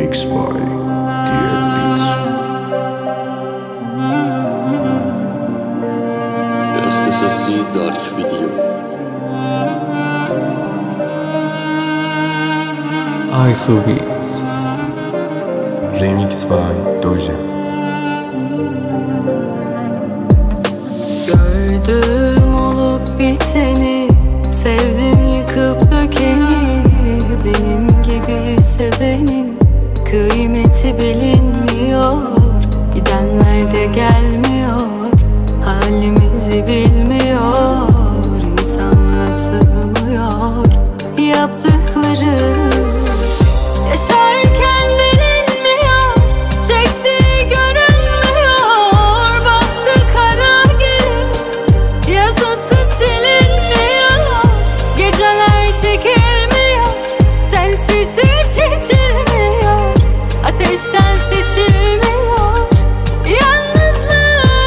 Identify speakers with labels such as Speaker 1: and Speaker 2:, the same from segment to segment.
Speaker 1: Remix by DL Beats.
Speaker 2: اختصاصی دارک ویدیو.
Speaker 3: ISO Beats. Remix by Doja.
Speaker 4: Gördüm olup biteni, sevdim yıkıp dökeni. Benim gibi sevenin kıymeti bilinmiyor. Gidenler de gelmiyor, halimizi bilmiyor. İnsanlar sığmıyor, yaptıkları yaşarken bilinmiyor, çektiği görünmüyor. Baktı kara gün, yazısı silinmiyor. Geceler çekilmiyor, sensiz hiç içilmiyor. Ateşten seçilmiyor yalnızlık.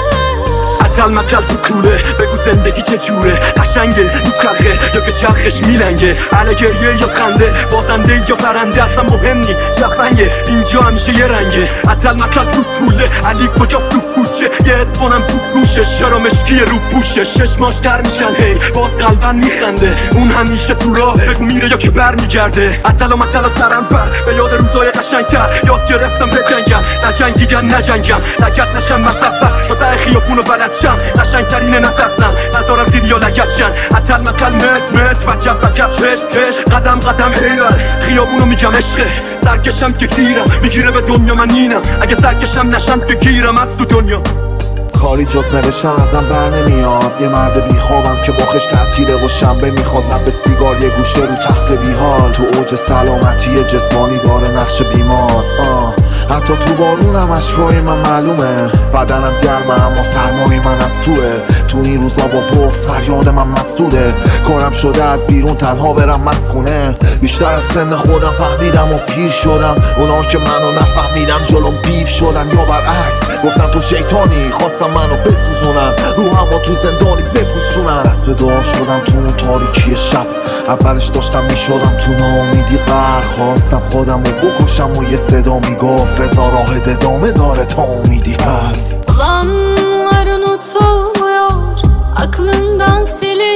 Speaker 5: مکل تو کوره بگو زندگی چه جوره، قشنگه میچرخه یا که چرخش میلنگه، اهل گریه یا خنده، بازنده یا پرنده، اصلا مهم نی جفنگه، اینجا همیشه یه رنگه. عطل مکل تو پوله، علی کجاست تو کوچه، یه ادفونم تو گوشش، چرا مشکی رو پوشش، چشماش در میشن هی باز قلبن میخنده، اون همیشه تو راهه، بگو میره یا که بر میگرده. عطل و مکل و سرم پر به یاد روزای قشنگتر، یاد گرفتم بجنگم، نجنگیدن نجنگم، لگت نشم مسبر تا ته خیابونو بلد شم، قشنگترینه نترسم نذارم زیر یا لگت شن. عطل مکل مت مت وکل وکل تش تش، قدم قدم ایول خیابونو میگم عشقه، سرکشم که گیرم میگیره به دنیا من اینم، اگه سرکشم نشم که گیرم از تو دنیا.
Speaker 6: کاری جز نوشتن ازم بر نمیاد، یه مرد بیخوابم که باخش تعطیله و شنبه میخواد، من به سیگار یه گوشه رو تخت بیحال، تو اوج سلامتی جسمانی داره نقش بیمار. حتی تو بارونم اشکای من معلومه، بدنم گرمه اما سرمای من از تو این روزا با بغض فریاد من مسدوده، کارم شده از بیرون تنها برم مسخونه، بیشتر از سن خودم فهمیدم و پیر شدم، اونا که منو نفهمیدن جلوم دیو شدن، یا برعکس گفتن تو شیطانی، خواستم منو بسوزونن، روحمو تو زندانی بپوسونن. دست به دعا شدم تو اون تاریکی شب، اولش داشتم میشدم تو ناامیدی غرق، خواستم خودم رو بکشم و یه صدا میگفت رضا راه ادامه داره تا امیدی هست.
Speaker 4: Olanlar unutulmuyor, aklından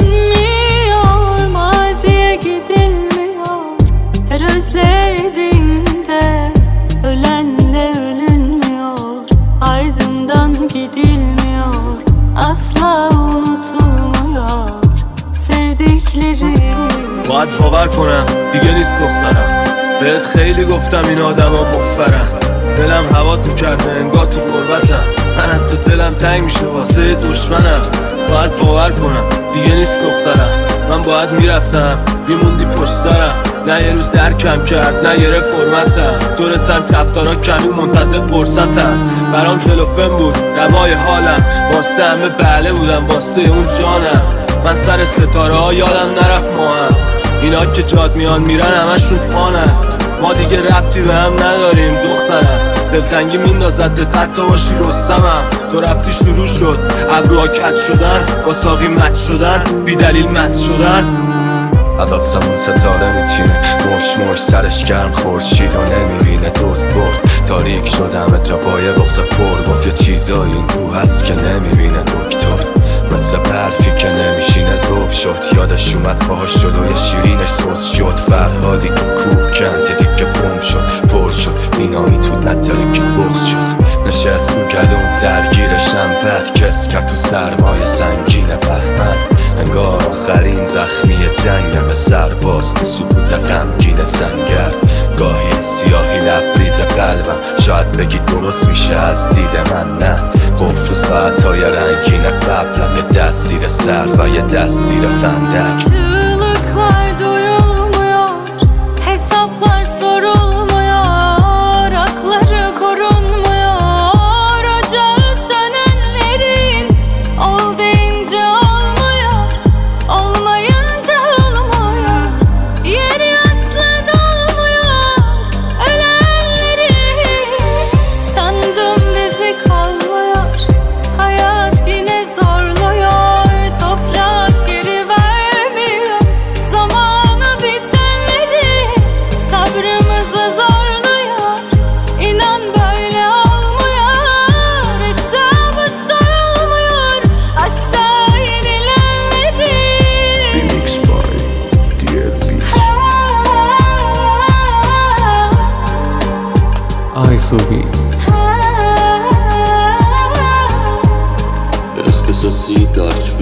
Speaker 4: silinmiyor, maziye gidilmiyor. Her özlediğinde ölenle ölünmüyor, ardından gidilmiyor, asla unutulmuyor sevdikleri.
Speaker 7: باید باور کنم دیگه نیست دخترم، بهت خیلی گفتم این آدم ها مفرن، دلم هوا تو کرده انگار تو قربتم، من حتی دلم تنگ میشه واسه دشمنم. باید باور کنم دیگه نیست دخترم، من باید میرفتم میموندی پشت سرم، نه یه روز درکم کرد نه یه فرمتم، دورتم کفتارا کمی منتظر فرصتم، برام شلوفن بود دوای حالم، واسه همه بله بودم واسه اون جانم، من سر ستاره ها یادم نرفت ما هم، اینا که جاد میان میرن همشون فانن، ما دیگه ربطی به هم نداریم دخترم، دلتنگی میندازد حتی باشی رستمم، تو رفتی شروع شد ابروها کج شدن، با ساقی مچ شدن، بی دلیل مست شدن.
Speaker 8: از آسمون ستاره میچینه، مش سرش گرم خورشید و نمیبینه، دوست برد تاریک شد همه جا با یه بغض پر، گفت یه چیزایی این روح هست که نمیبینه دکتر، مثل برفی که نمیشینه ذوب شد، یادش اومد پاهاش شد و یه شیرینش سوز شد، فرهادی تو کوه کند یه دیگه بوم شد، پر شد بینامی تو نتره که بغض شد، نشست تو گلوم درگیرشم بد کس کرد تو سرمایه سنگین بهمن، انگار آخرین زخمی جنگم سرباز تو سکوت غمگین سنگر، گاهی سیاهی لبریز قلبم، شاید بگی درست میشه از دید من، نه قفل و ساعتهای رنگین قبلم، یه دستیر سر و یه دستیر فندک.
Speaker 4: Çığlıklar duyulmuyor, hesaplar sorulmuyor, hakları korunmuyor, ocağı sönenlerin ol deyince olmuyor, olmayınca olmuyor, yeri asla dolmuyor, ölenlerin sandım bizi kalmıyor, hayat yine zorluyor, toprak geri vermiyor, zaman
Speaker 3: آیسو بیت
Speaker 2: اختصاصی دارک